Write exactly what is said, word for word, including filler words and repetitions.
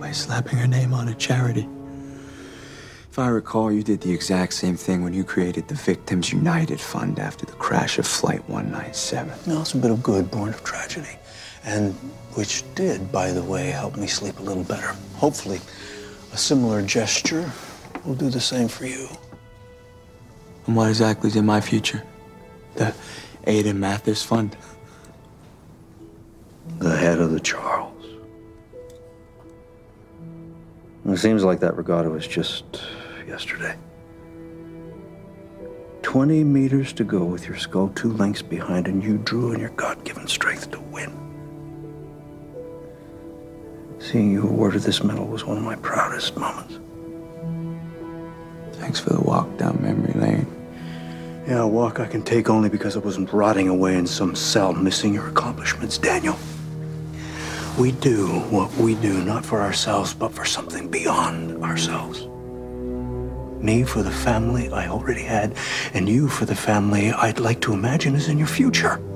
by slapping her name on a charity. If I recall, you did the exact same thing when you created the Victims United Fund after the crash of Flight one ninety-seven. No, it's a bit of good born of tragedy. And which did, by the way, help me sleep a little better. Hopefully, a similar gesture will do the same for you. And what exactly is in my future? The Aiden Mathis Fund? The head of the Charles. It seems like that regatta was just yesterday. Twenty meters to go with your skull two lengths behind, and you drew on your God-given strength to win. Seeing you awarded this medal was one of my proudest moments. Thanks for the walk down memory lane. Yeah, a walk I can take only because I wasn't rotting away in some cell missing your accomplishments, Daniel. We do what we do, not for ourselves, but for something beyond ourselves. Me for the family I already had, and you for the family I'd like to imagine is in your future.